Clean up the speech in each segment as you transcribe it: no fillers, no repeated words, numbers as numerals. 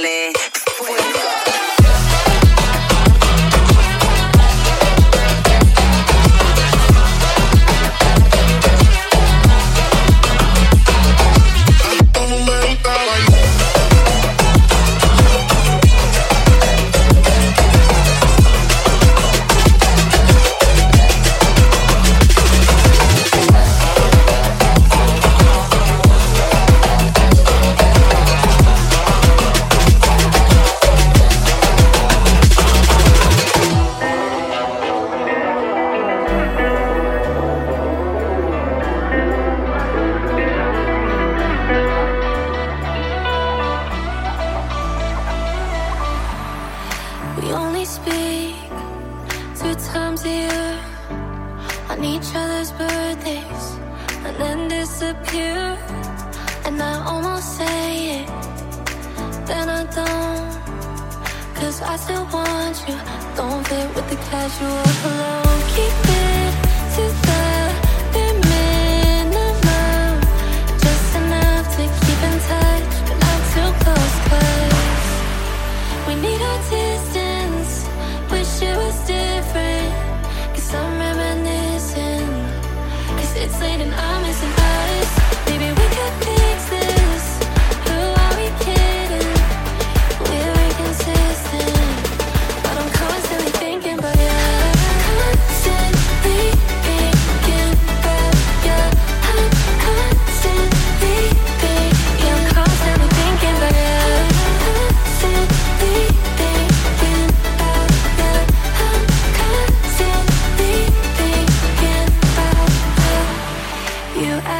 darle fuego. We only speak 2 times a year on each other's birthdays and then disappear. And I almost say it, then I don't, 'cause I still want you. Don't fit with the casual hello. Keep it to the bare minimum, just enough to keep in touch, but not too close, 'cause we need our distance. Wish it was different, 'cause I'm reminiscing, 'cause it's late and I'm missing us. Maybe we could fix this. Who are we kidding? We're inconsistent, but I'm constantly thinking about you. Constantly thinking about you. I'm constantly thinking, yeah, I'm constantly thinking about you. Constantly thinking about you. I'm constantly thinking about you.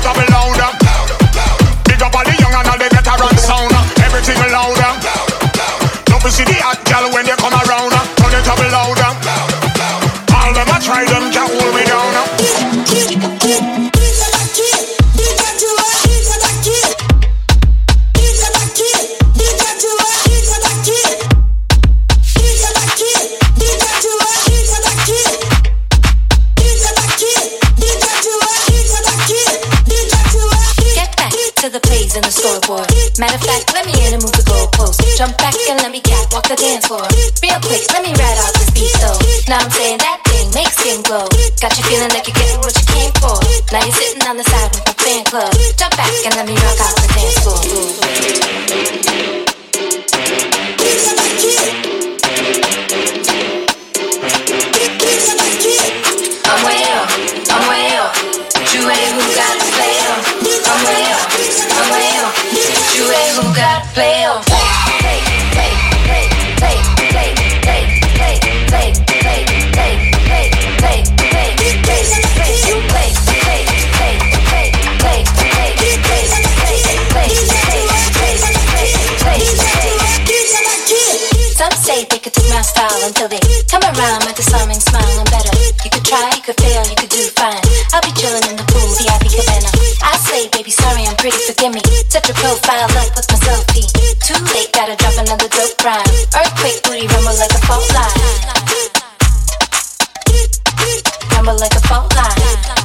it up louder. Big up all the young and all the veteran sound. Everything louder. Don't we see the hot gal when they come around? Turn it up louder. All them I try them can't hold me down. In the scoreboard. Matter of fact, let me in and move the goalpost. Jump back and let me catwalk the dance floor. Real quick, let me ride out this beat though. Now I'm saying that thing makes skin glow. Got you feeling like you're getting what you came for. Now you're sitting on the side with my fan club. Jump back and let me rock out the dance floor. I'm way up, I'm way up. You ain't who got to play up. I'm way up, I'm way up. You ain't who got to play up. Play, play, play, play, play, play, play, play, play, play, play, play, play, play, play, you play, play, play, play, play, play, play, play, play, play, play. Some say they could take my style until they come around with a smiling smile and better. You could try, you could fail, you could do fine. I'll be chillin' in the pool, VIP cabana. I say, baby, sorry, I'm pretty, forgive me. Set your profile up with my selfie. Too late, gotta drop another dope rhyme. Earthquake booty, rumble like a fault line. Rumble like a fault line.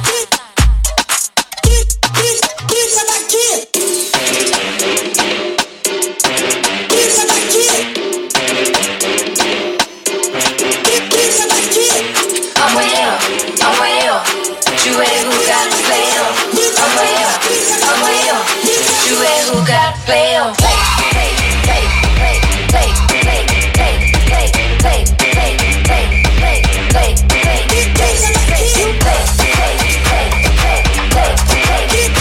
I'm way up, I'm way up. You ain't who got to play up. I'm way up, I'm way up. You ain't who got to play up. Play, play, play, play, play, play, play, play, play, play, play, play, play, play, play, you play, play, play, play, play, play, play,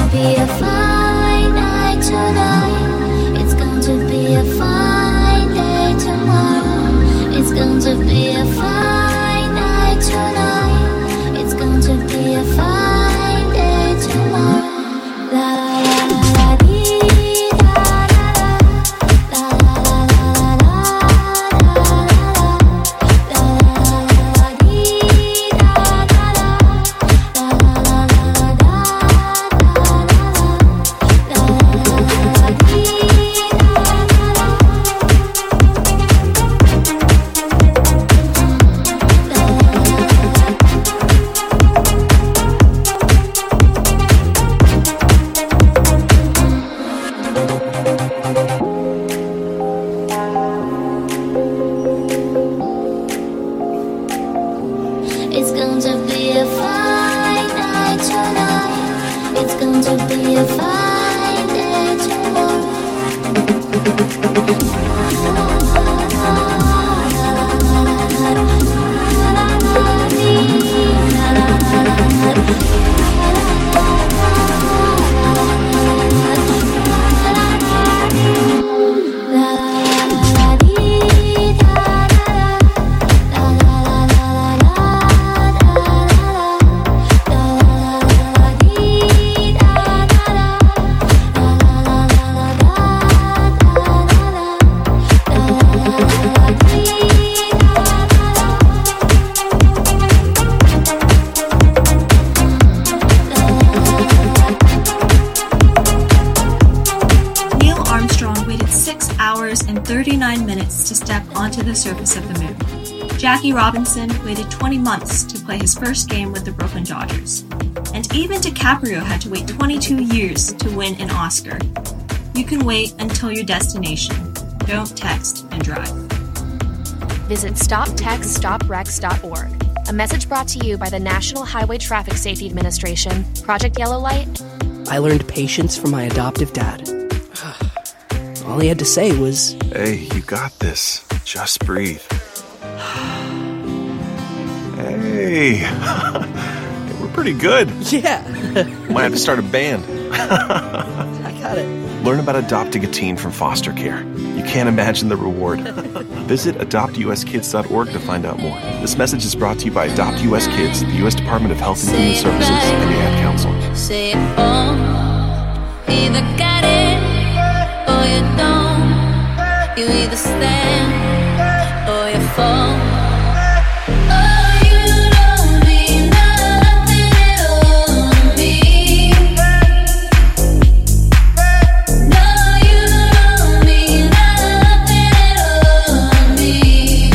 be a fine night tonight. It's going to be a fine day tomorrow. It's going to be a fine night tonight. It's going to be a fine day tomorrow. La la la la dee da da da. La la la la la la la la dee da da da. La la la la It's going to be a fine night tonight. It's going to be a fine day tomorrow. Neil Armstrong waited 6 hours and 39 minutes to step onto the surface of the moon. Jackie Robinson waited 20 months to play his first game with the Brooklyn Dodgers. And even DiCaprio had to wait 22 years to win an Oscar. You can wait until your destination. Don't text and drive. Visit StopTextStopWrecks.org. A message brought to you by the National Highway Traffic Safety Administration, Project Yellow Light. I learned patience from my adoptive dad. All he had to say was, Hey, you got this. Just breathe. Hey, we're pretty good. yeah, Might have to start a band. I got it. Learn about adopting a teen from foster care. You can't imagine the reward. Visit adoptuskids.org to find out more. This message is brought to you by Adopt US Kids, the U.S. Department of Health and Human Services, and the Ad Council. Say it all. Either got it or you don't. You either stand or you fall. Oh, you don't mean nothing at all to me. No, you don't mean nothing at all to me.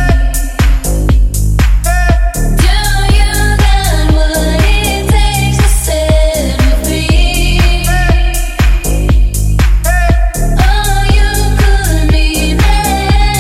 Do you got what it takes to set me free? Oh, you could be mad.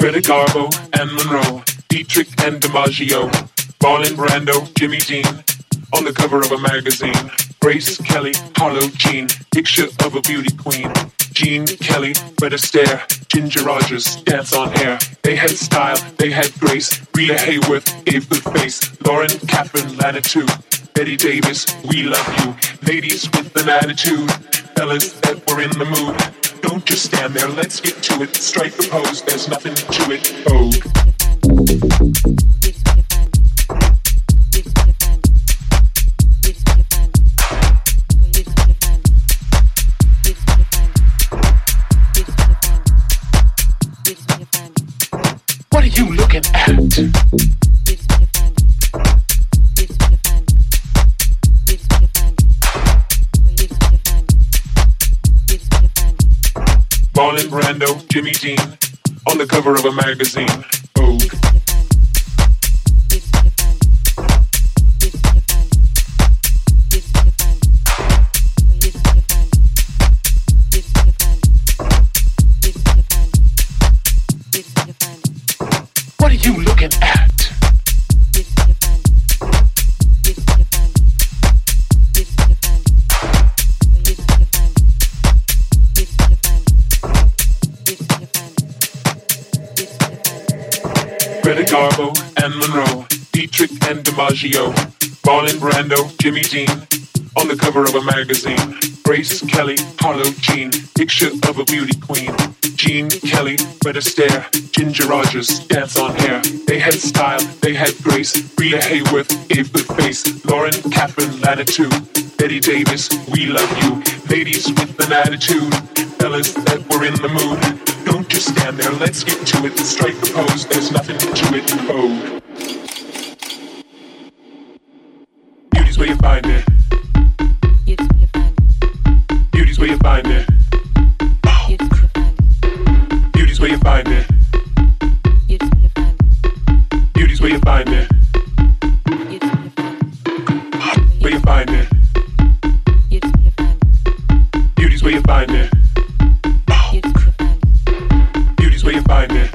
Greta Garbo and Monroe, Dietrich and DiMaggio, Marlon Brando, Jimmy Dean, on the cover of a magazine. Grace Kelly, Harlow Jean, picture of a beauty queen. Gene Kelly, Fred Astaire, Ginger Rogers, dance on air. They had style, they had grace. Rita Hayworth gave good face. Lauren, Catherine, Lana too. Betty Davis, we love you. Ladies with an attitude, fellas that were in the mood. Don't just stand there, let's get to it. Strike the pose, there's nothing to it. Oh. What are you looking at? Marlon Brando, Jimmy Dean, on the cover of a magazine. Vogue. What are you looking at? Greta Garbo and Monroe, Dietrich and DiMaggio, Marlon Brando, Jimmy Dean, on the cover of a magazine. Grace Kelly, Harlow Jean, picture of a beauty queen. Gene Kelly, Fred Astaire, Ginger Rogers, dance on air. They had style, they had grace. Rita Hayworth gave good face. Lauren, Catherine, Lana too. Betty Davis, we love you. Ladies with an attitude, fellas that were in the mood. Don't just stand there, let's get to it. Strike the pose, there's nothing to it. Oh. Beauty's where you find it. Beauty's where you find it. Beauty's where you find it. Beauty's where you find it. Where you find it. Beauty's where you find it. Beauty's where you find it.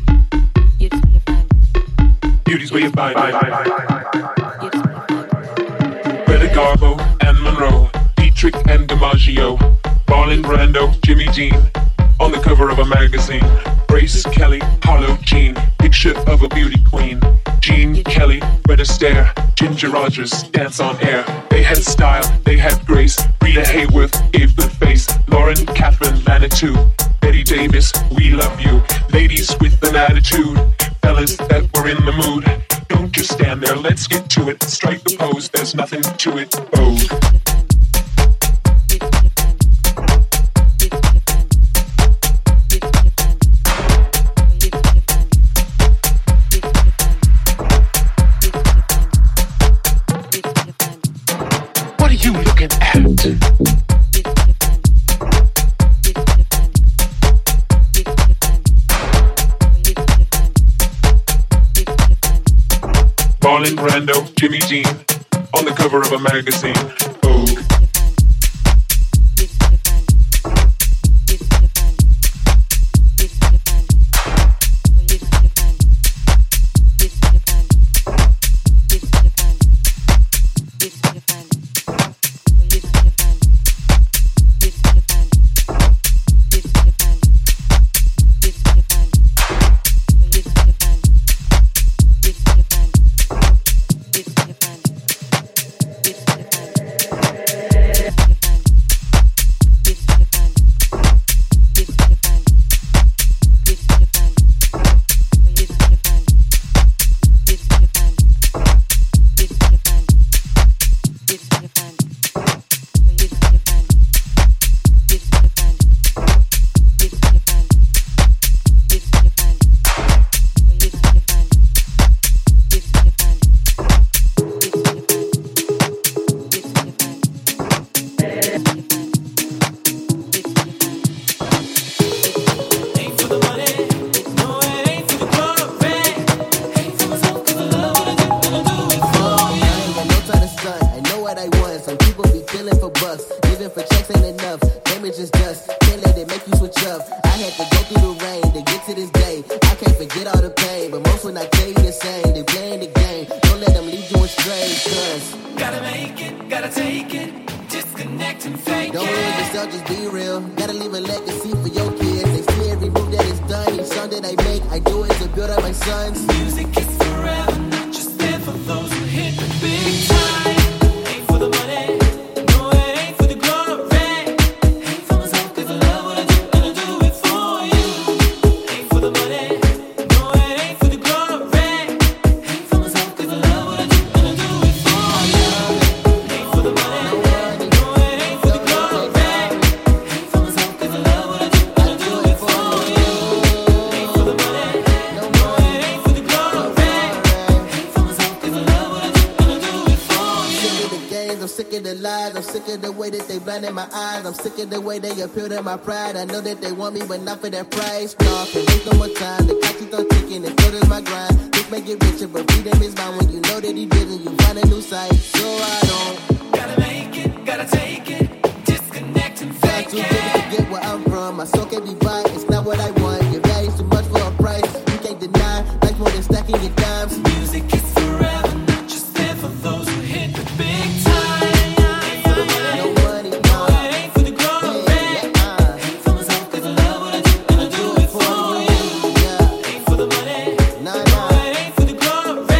Beauty's where you find it. Greta Garbo and Monroe, Dietrich and DiMaggio, Marlon Brando, Jimmy Dean, on the cover of a magazine. Grace Kelly, Harlow Jean, picture of a beauty queen. Gene Kelly, Fred Astaire, Ginger Rogers, dance on air. They had style, they had grace. Rita Hayworth gave good face. Lauren, Catherine, Lana too. Betty Davis, we love you. Ladies with an attitude, fellas that were in the mood. Don't just stand there, let's get to it. Strike the pose, there's nothing to it. Oh. What are you looking at? Marlon Brando, Jimmy Dean, on the cover of a magazine. Vogue. forget all the pain. But most when I tell you the same, they playing the game. Don't let them lead you astray, cause gotta make it, gotta take it, disconnect and fake don't it. lose yourself, just be real. Gotta leave a legacy for your kids. They see every move that is done. Each song that I make, I do it to build up my sons. Music is forever, not just there for those who hit the big time. Ain't for the money, no it ain't for the glory. Ain't for myself cause I love what I do and I do it for you. Ain't for the money, no it ain't for the glory. Ain't for myself cause I love what I do and I do it for you. Ain't for the money, no it ain't for the glory. Ain't for myself cause I love what I do and I do it for you. Ain't for the money, no it ain't for the glory. Ain't for myself cause I love what I do and I do it for you. Sick of the games, I'm sick of the lies. I'm sick of the way that they blinded my eyes. I'm sick of the way they appeal to my pride. I know that they want me, but not for that price. No, can't waste no more time. The clock keeps on ticking, and so does my grind. This may get richer, but freedom is mine. When you know that he didn't, you find a new sight. So I don't Gotta make it, gotta take it, disconnect and got fake too big to it. get where I'm from. My soul can't be bought, it's not what I want. Your value's too much for a price. You can't deny, life's more than stacking your dimes. Music is forever, not just there for those who hit the big time. Ain't for the money, No money, no no. it ain't for the glory. Ain't for myself cause I love what I do and I do it for you. Yeah, Ain't for the money, nah, no nah. it ain't for the glory.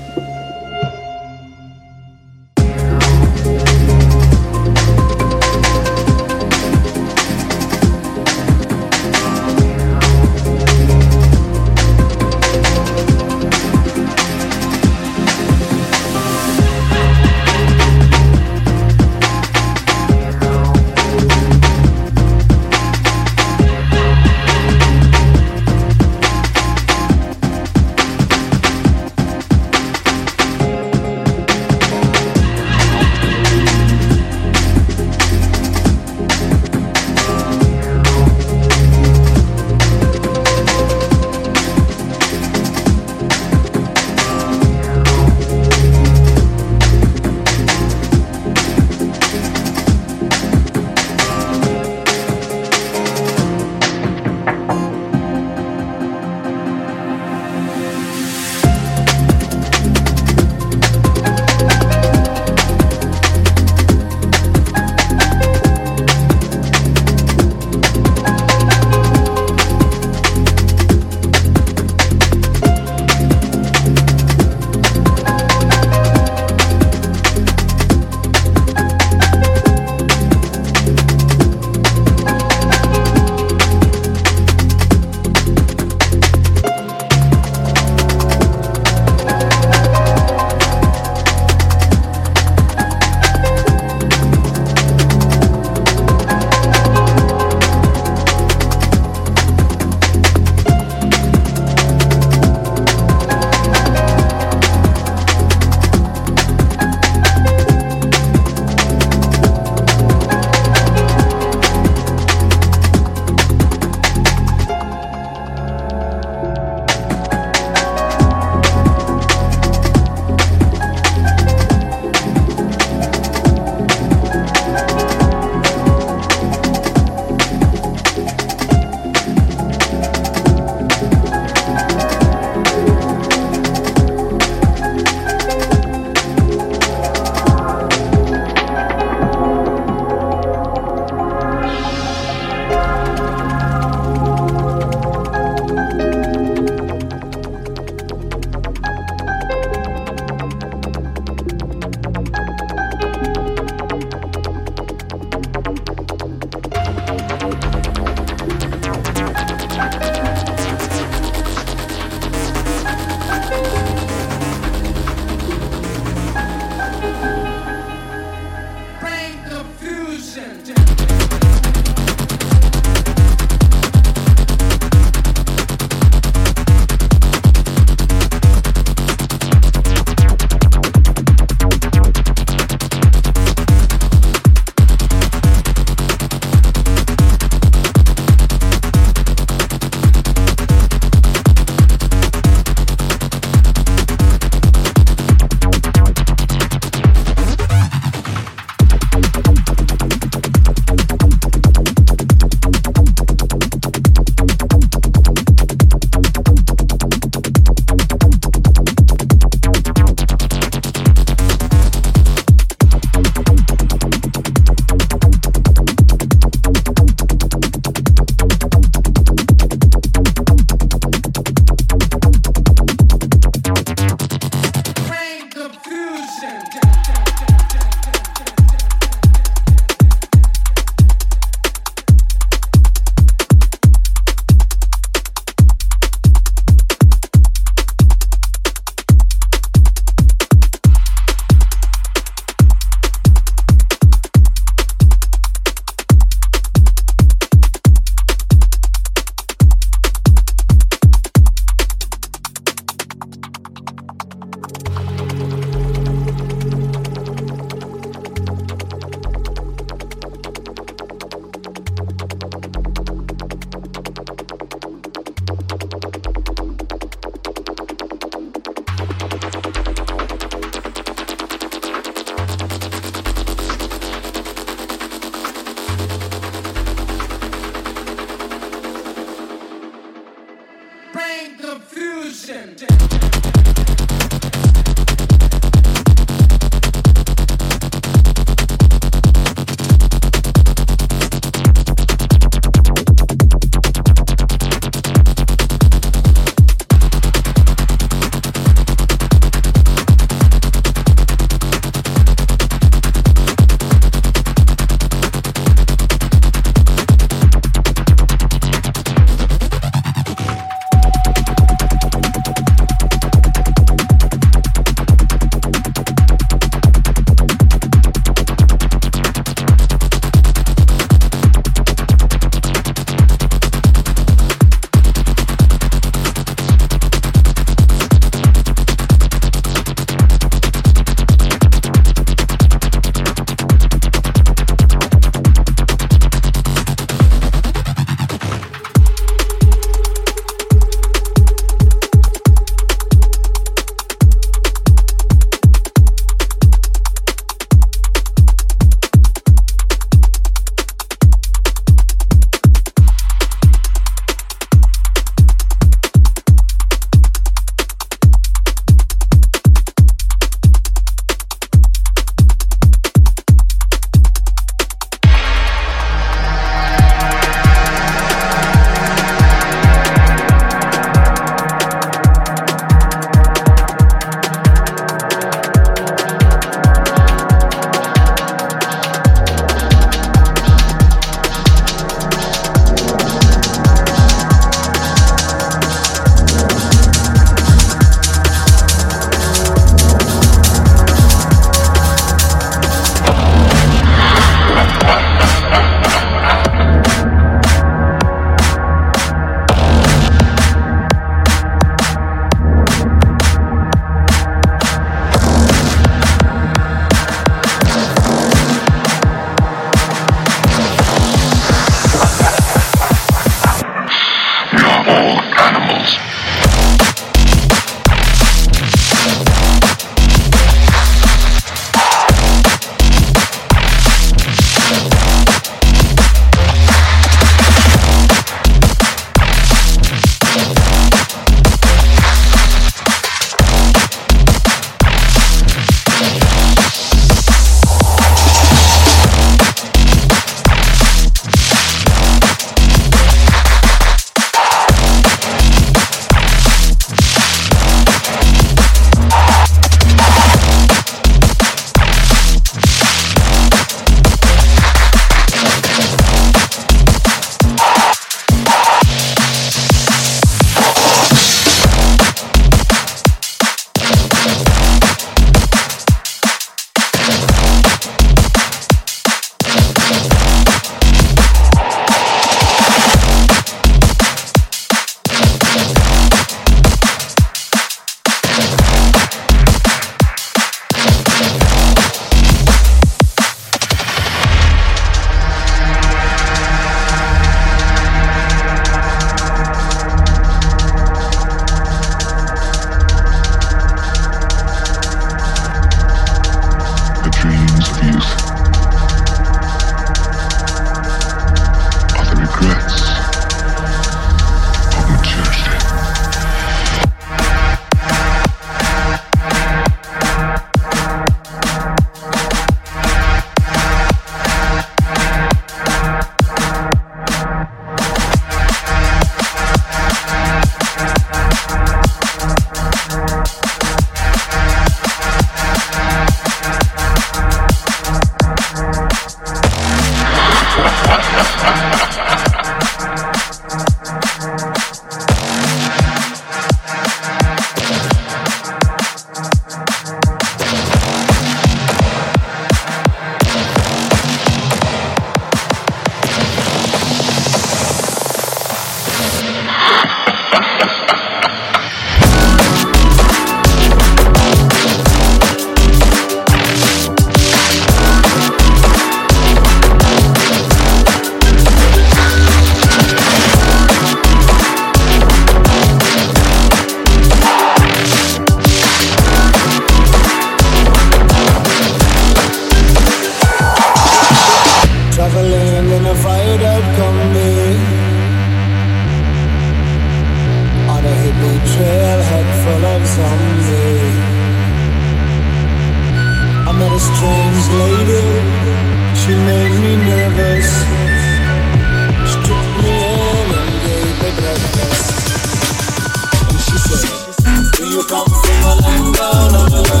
she made me nervous. She took me in and gave me breakfast. And she said, do you come from a land down under?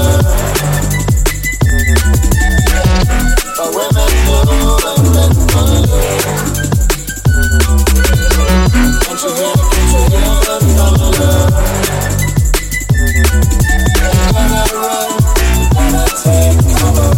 But women move and men follow. Can't you hear them follow? Gotta run, gotta take cover.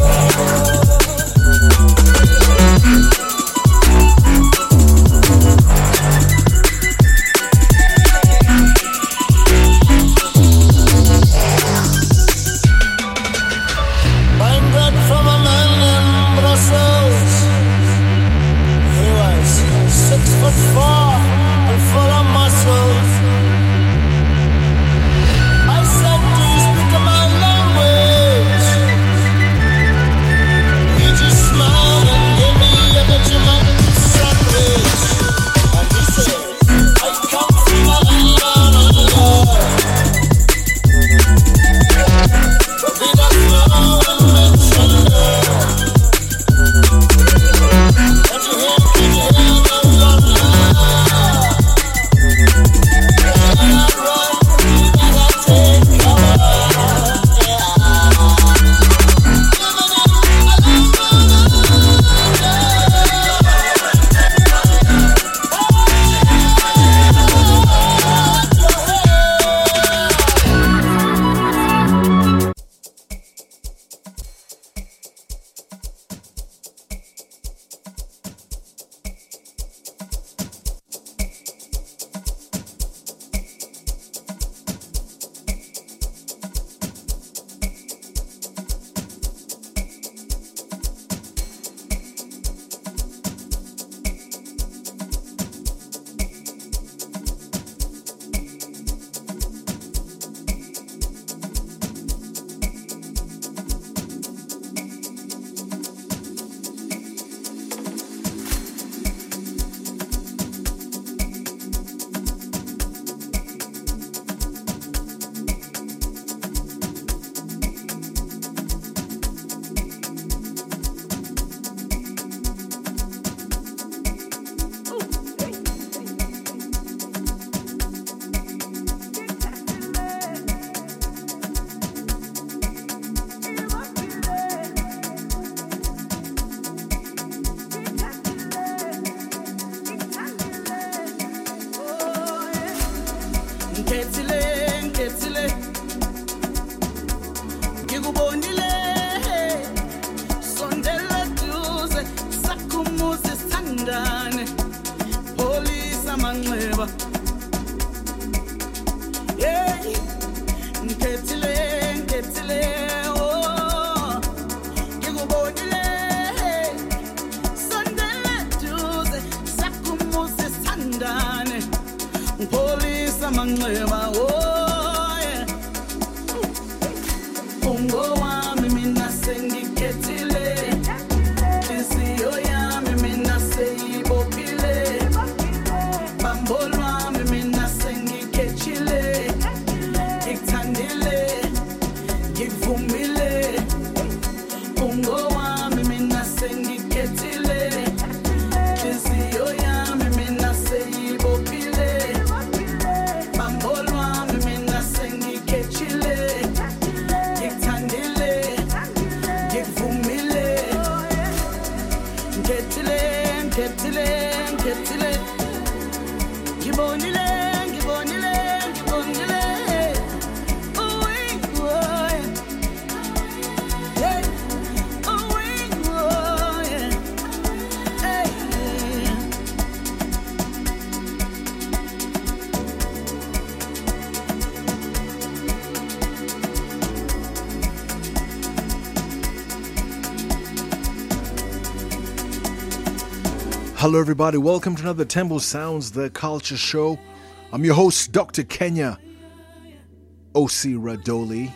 Hello everybody, welcome to another Temple Sounds, the Culture Show. I'm your host, Dr. Kenya O.C. Radoli.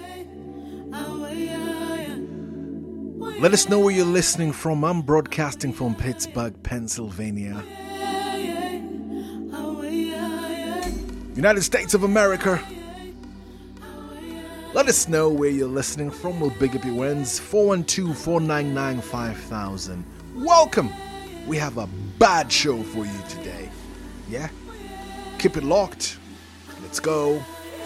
Let us know where you're listening from. I'm broadcasting from Pittsburgh, Pennsylvania. United States of America. Let us know where you're listening from. We'll big up your wins. 412-499-5000. welcome. We have a bad show for you today. Yeah? Keep it locked. Let's go.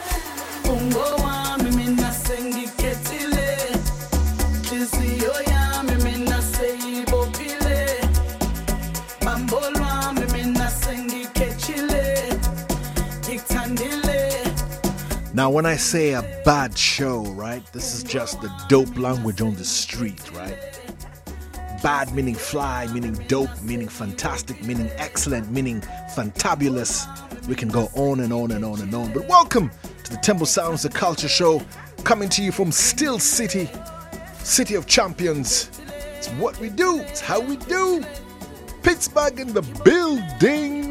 Now, when I say a bad show, right, this is just the dope language on the street, right? Bad meaning fly, meaning dope, meaning fantastic, meaning excellent, meaning fantabulous. We can go on and on and on and on. But welcome to the Temple Sounds, the Culture Show, coming to you from Steel City, City of Champions. It's what we do. It's how we do. Pittsburgh in the building.